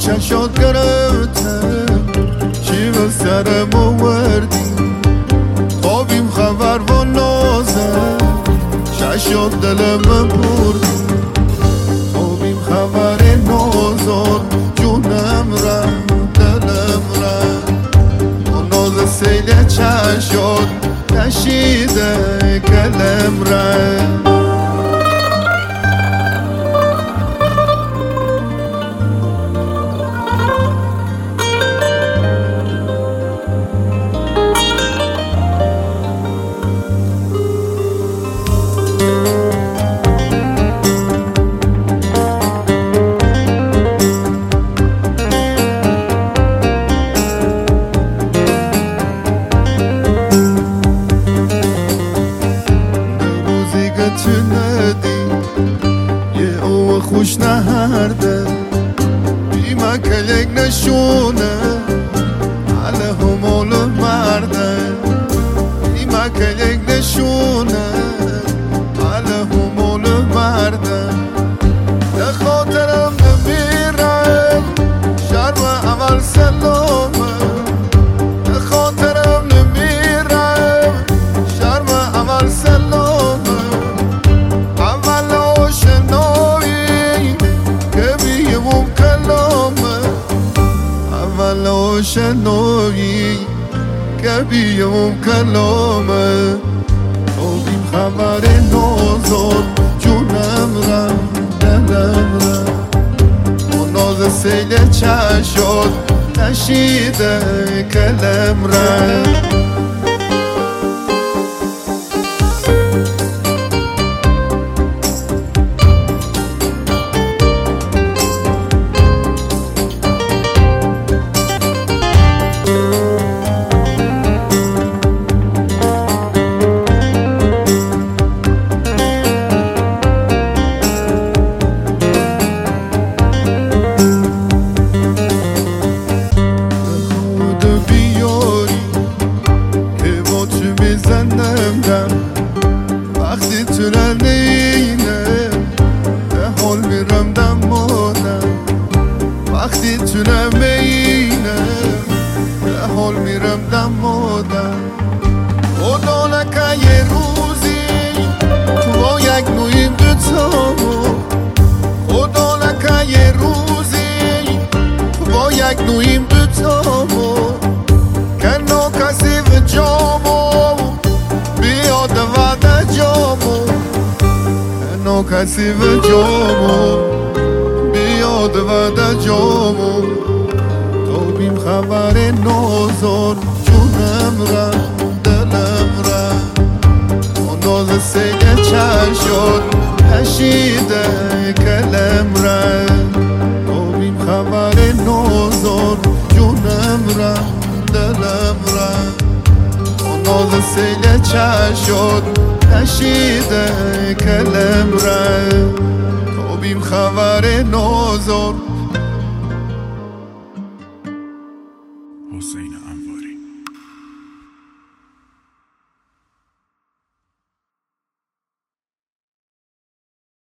چشات گرفتم چی به سرم آوردی خوابیم خبر و نازم چشات دلم بردی خوابیم خبر نازم جونم رم دلم رم و ناز سیل چشات کشیده کلم رم یه او خوش نهرده بیمه کلک نشونه حاله همول مرده بیمه کلک نشونه حاله همول مرده ده خاطرم نمیرم شرم اول سلامه ده خاطرم نمیرم شرم اول سلامه شنوی که بیام کلامه خوابیم خبر نازد جونم رم دلم رم و ناز سیل چشات کشیده کلم رم وقتی تو نینه به حال میرم دمانم وقتی تو نمینه به حال میرم دمانم خدا نکه یه روزی تو با یک نویم دوتامو خدا نکه یه روزی تو با یک نویم دوتامو کنو کسی و جامو بیاد وعده جامو کنو کسی و جامو بیاد وعده جامو توبیم خبر نازار جونم رم دلم رم و ناز سیل چشات کشیده کلم رم توبیم خبر نازار جونم رم دلم رم ناز سیل چشات کشیده کلم رم توبیم خبر نازار